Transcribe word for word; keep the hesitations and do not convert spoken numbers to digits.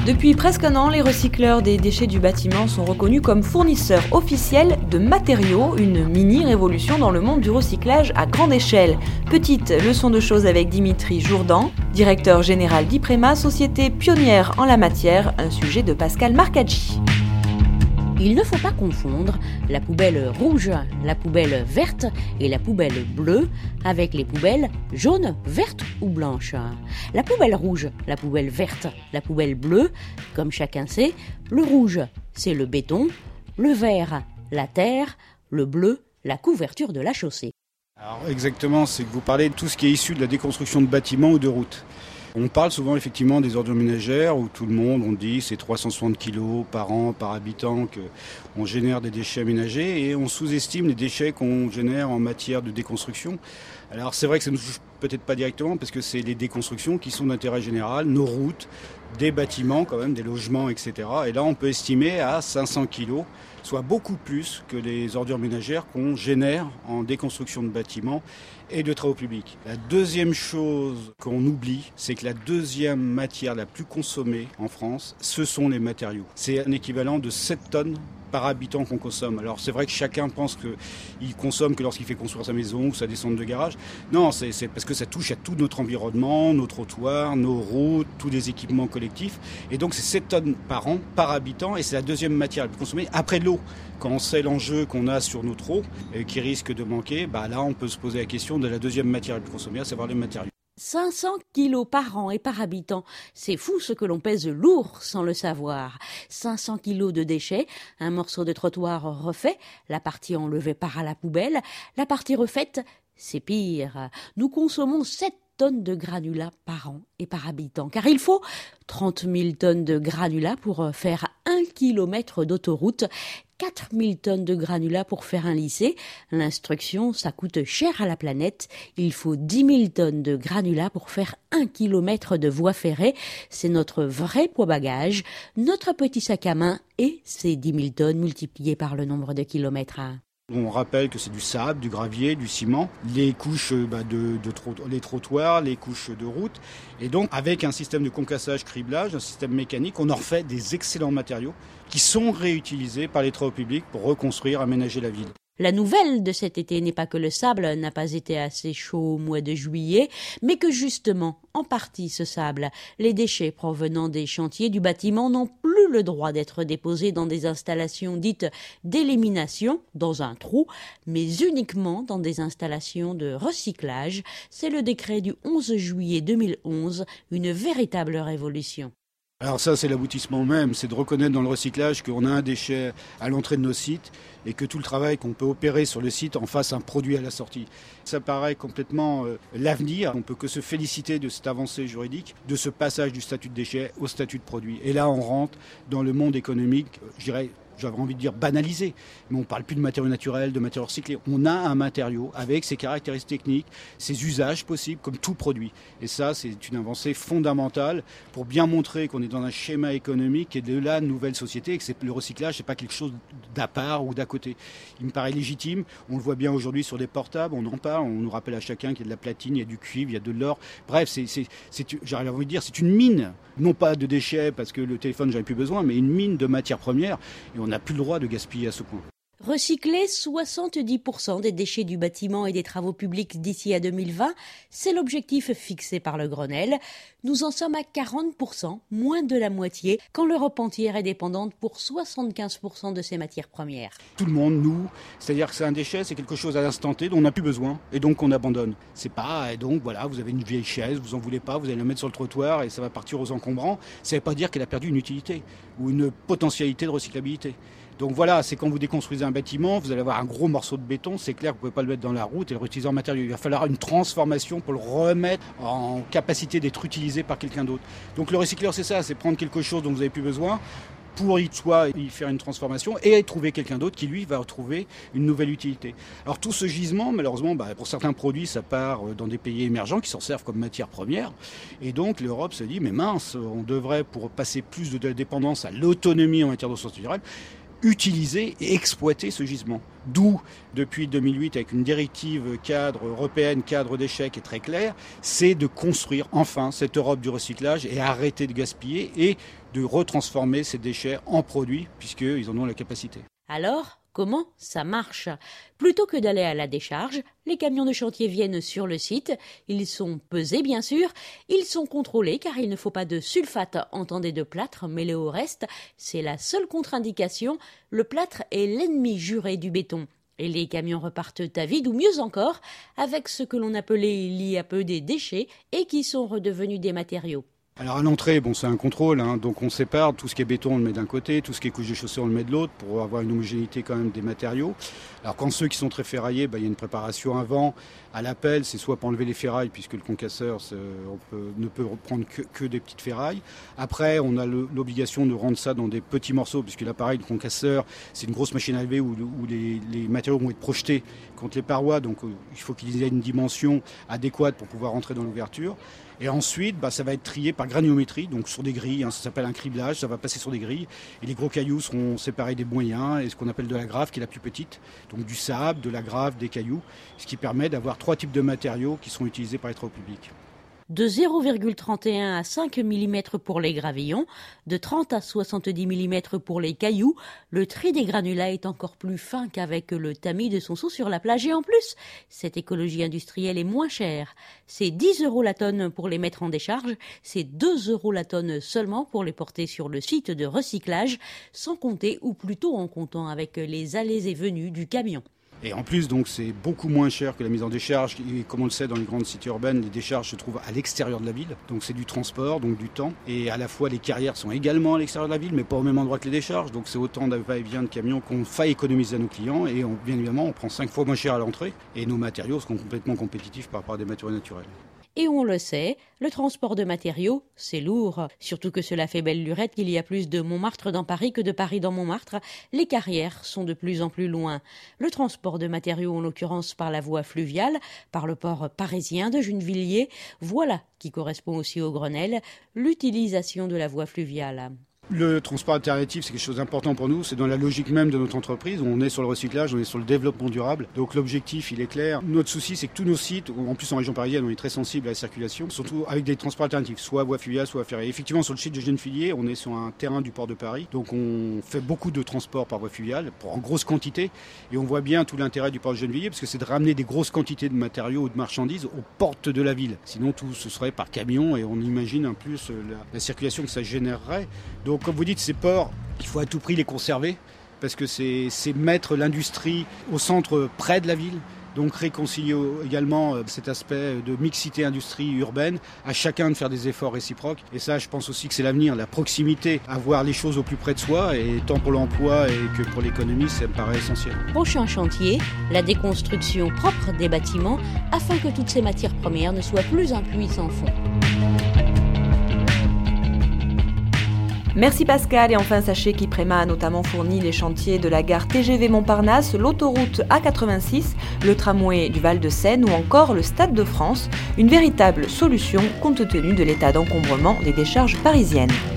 Depuis presque un an, les recycleurs des déchets du bâtiment sont reconnus comme fournisseurs officiels de matériaux, une mini-révolution dans le monde du recyclage à grande échelle. Petite leçon de choses avec Dimitri Jourdan, directeur général d'Iprema, société pionnière en la matière, un sujet de Pascal Marcaggi. Il ne faut pas confondre la poubelle rouge, la poubelle verte et la poubelle bleue avec les poubelles jaunes, vertes ou blanches. La poubelle rouge, la poubelle verte, la poubelle bleue, comme chacun sait, le rouge, c'est le béton, le vert, la terre, le bleu, la couverture de la chaussée. Alors exactement, c'est que vous parlez de tout ce qui est issu de la déconstruction de bâtiments ou de routes. On parle souvent effectivement des ordures ménagères où tout le monde, on dit, c'est trois cent soixante kilos par an, par habitant qu'on génère des déchets ménagers et on sous-estime les déchets qu'on génère en matière de déconstruction. Alors c'est vrai que ça ne nous touche peut-être pas directement parce que c'est les déconstructions qui sont d'intérêt général, nos routes, des bâtiments quand même, des logements, et cetera. Et là on peut estimer à cinq cents kilos, soit beaucoup plus que les ordures ménagères qu'on génère en déconstruction de bâtiments et de travaux publics. La deuxième chose qu'on oublie, c'est que la deuxième matière la plus consommée en France, ce sont les matériaux. C'est un équivalent de sept tonnes par habitant qu'on consomme. Alors c'est vrai que chacun pense qu'il consomme que lorsqu'il fait construire sa maison ou sa descente de garage. Non, c'est, c'est parce que ça touche à tout notre environnement, nos trottoirs, nos routes, tous les équipements collectifs. Et donc c'est sept tonnes par an, par habitant, et c'est la deuxième matière la plus consommée après l'eau. Quand on sait l'enjeu qu'on a sur notre eau, et qui risque de manquer, bah là on peut se poser la question de la deuxième matière la plus consommée, à savoir les matériaux. cinq cents kilos par an et par habitant, c'est fou ce que l'on pèse lourd sans le savoir. cinq cents kilos de déchets, un morceau de trottoir refait, la partie enlevée part à la poubelle, la partie refaite, c'est pire. Nous consommons sept tonnes de granulats par an et par habitant, car il faut trente mille tonnes de granulats pour faire un kilomètre d'autoroute, quatre mille tonnes de granulats pour faire un lycée. L'instruction, ça coûte cher à la planète. Il faut dix mille tonnes de granulats pour faire un kilomètre de voie ferrée. C'est notre vrai poids bagage, notre petit sac à main et ces dix mille tonnes multipliées par le nombre de kilomètres. On rappelle que c'est du sable, du gravier, du ciment, les couches bah, de, de trot- les trottoirs, les couches de route. Et donc, avec un système de concassage, criblage, un système mécanique, on en refait des excellents matériaux qui sont réutilisés par les travaux publics pour reconstruire, aménager la ville. La nouvelle de cet été n'est pas que le sable n'a pas été assez chaud au mois de juillet, mais que justement, en partie ce sable, les déchets provenant des chantiers du bâtiment n'ont plus le droit d'être déposés dans des installations dites d'élimination, dans un trou, mais uniquement dans des installations de recyclage. C'est le décret du onze juillet deux mille onze, une véritable révolution. Alors ça, c'est l'aboutissement même, c'est de reconnaître dans le recyclage qu'on a un déchet à l'entrée de nos sites et que tout le travail qu'on peut opérer sur le site en fasse un produit à la sortie. Ça paraît complètement euh, l'avenir. On ne peut que se féliciter de cette avancée juridique, de ce passage du statut de déchet au statut de produit. Et là, on rentre dans le monde économique, je dirais, j'avais envie de dire banalisé, mais on ne parle plus de matériaux naturels, de matériaux recyclés. On a un matériau avec ses caractéristiques techniques, ses usages possibles, comme tout produit. Et ça, c'est une avancée fondamentale pour bien montrer qu'on est dans un schéma économique et de la nouvelle société et que c'est, le recyclage, ce n'est pas quelque chose d'à part ou d'à côté. Il me paraît légitime. On le voit bien aujourd'hui sur des portables, on en parle, on nous rappelle à chacun qu'il y a de la platine, il y a du cuivre, il y a de l'or. Bref, c'est, c'est, c'est, j'arrive à vous dire, c'est une mine, non pas de déchets parce que le téléphone, j'en ai plus besoin, mais une mine de matières premières. Et on n'a plus le droit de gaspiller à ce point. Recycler soixante-dix pour cent des déchets du bâtiment et des travaux publics d'ici à deux mille vingt, c'est l'objectif fixé par le Grenelle. Nous en sommes à quarante pour cent, moins de la moitié, quand l'Europe entière est dépendante pour soixante-quinze pour cent de ses matières premières. Tout le monde, nous, c'est-à-dire que c'est un déchet, c'est quelque chose à l'instant T dont on n'a plus besoin et donc on abandonne. C'est pas, et donc voilà, vous avez une vieille chaise, vous en voulez pas, vous allez la mettre sur le trottoir et ça va partir aux encombrants. Ça ne veut pas dire qu'elle a perdu une utilité ou une potentialité de recyclabilité. Donc voilà, c'est quand vous déconstruisez un bâtiment, vous allez avoir un gros morceau de béton, c'est clair que vous ne pouvez pas le mettre dans la route et le réutiliser en matériau. Il va falloir une transformation pour le remettre en capacité d'être utilisé par quelqu'un d'autre. Donc le recycleur, c'est ça, c'est prendre quelque chose dont vous n'avez plus besoin pour y, soit y faire une transformation et trouver quelqu'un d'autre qui, lui, va retrouver une nouvelle utilité. Alors tout ce gisement, malheureusement, bah, pour certains produits, ça part dans des pays émergents qui s'en servent comme matière première. Et donc l'Europe se dit, mais mince, on devrait, pour passer plus de dépendance à l'autonomie en matière de ressources naturelles, utiliser et exploiter ce gisement. D'où, depuis deux mille huit, avec une directive cadre européenne, cadre déchets qui est très claire, c'est de construire enfin cette Europe du recyclage et arrêter de gaspiller et de retransformer ces déchets en produits, puisqu'ils en ont la capacité. Alors, comment ça marche ? Plutôt que d'aller à la décharge, les camions de chantier viennent sur le site. Ils sont pesés, bien sûr. Ils sont contrôlés car il ne faut pas de sulfate, entendez de plâtre, mêlé au reste. C'est la seule contre-indication. Le plâtre est l'ennemi juré du béton. Et les camions repartent à vide, ou mieux encore, avec ce que l'on appelait il y a peu des déchets et qui sont redevenus des matériaux. Alors à l'entrée, bon, c'est un contrôle, hein, donc on sépare, tout ce qui est béton on le met d'un côté, tout ce qui est couche de chaussée on le met de l'autre pour avoir une homogénéité quand même des matériaux. Alors quand ceux qui sont très ferraillés, bah, il y a une préparation avant, à l'appel, c'est soit pour enlever les ferrailles puisque le concasseur on peut, ne peut reprendre que, que des petites ferrailles. Après on a le, l'obligation de rendre ça dans des petits morceaux puisque l'appareil de concasseur c'est une grosse machine à lever où, où les, les matériaux vont être projetés contre les parois, donc euh, il faut qu'ils aient une dimension adéquate pour pouvoir rentrer dans l'ouverture. Et ensuite, bah, ça va être trié par granulométrie, donc sur des grilles, hein, ça s'appelle un criblage, ça va passer sur des grilles. Et les gros cailloux seront séparés des moyens et ce qu'on appelle de la grave, qui est la plus petite. Donc du sable, de la grave, des cailloux, ce qui permet d'avoir trois types de matériaux qui sont utilisés par les travaux publics. De zéro virgule trente et un à cinq millimètres pour les gravillons, de trente à soixante-dix millimètres pour les cailloux, le tri des granulats est encore plus fin qu'avec le tamis de Sonceau sur la plage. Et en plus, cette écologie industrielle est moins chère. C'est dix euros la tonne pour les mettre en décharge, c'est deux euros la tonne seulement pour les porter sur le site de recyclage, sans compter, ou plutôt en comptant avec les allées et venues du camion. Et en plus, donc, c'est beaucoup moins cher que la mise en décharge. Et comme on le sait, dans les grandes cités urbaines, les décharges se trouvent à l'extérieur de la ville. Donc c'est du transport, donc du temps. Et à la fois, les carrières sont également à l'extérieur de la ville, mais pas au même endroit que les décharges. Donc c'est autant de va-et-vient de camions qu'on faille économiser à nos clients. Et on, bien évidemment, on prend cinq fois moins cher à l'entrée. Et nos matériaux seront complètement compétitifs par rapport à des matériaux naturels. Et on le sait, le transport de matériaux, c'est lourd. Surtout que cela fait belle lurette qu'il y a plus de Montmartre dans Paris que de Paris dans Montmartre. Les carrières sont de plus en plus loin. Le transport de matériaux, en l'occurrence par la voie fluviale, par le port parisien de Gennevilliers, voilà qui correspond aussi au Grenelle, l'utilisation de la voie fluviale. Le transport alternatif, c'est quelque chose d'important pour nous. C'est dans la logique même de notre entreprise. On est sur le recyclage, on est sur le développement durable. Donc l'objectif, il est clair. Notre souci, c'est que tous nos sites, en plus en région parisienne, on est très sensible à la circulation, surtout avec des transports alternatifs, soit voie fluviale, soit ferrée. Effectivement, sur le site de Gennevilliers, on est sur un terrain du port de Paris. Donc on fait beaucoup de transports par voie fluviale, pour en grosse quantité. Et on voit bien tout l'intérêt du port de Gennevilliers, parce que c'est de ramener des grosses quantités de matériaux ou de marchandises aux portes de la ville. Sinon, tout ce serait par camion et on imagine en plus la, la circulation que ça générerait. Donc, comme vous dites, ces ports, il faut à tout prix les conserver parce que c'est, c'est mettre l'industrie au centre près de la ville. Donc réconcilier également cet aspect de mixité industrie urbaine, à chacun de faire des efforts réciproques. Et ça, je pense aussi que c'est l'avenir, la proximité, avoir les choses au plus près de soi, et tant pour l'emploi et que pour l'économie, ça me paraît essentiel. Prochain chantier, la déconstruction propre des bâtiments, afin que toutes ces matières premières ne soient plus un puits sans fond. Merci Pascal, et enfin sachez qu'Iprema a notamment fourni les chantiers de la gare T G V Montparnasse, l'autoroute A quatre-vingt-six, le tramway du Val-de-Seine ou encore le Stade de France, une véritable solution compte tenu de l'état d'encombrement des décharges parisiennes.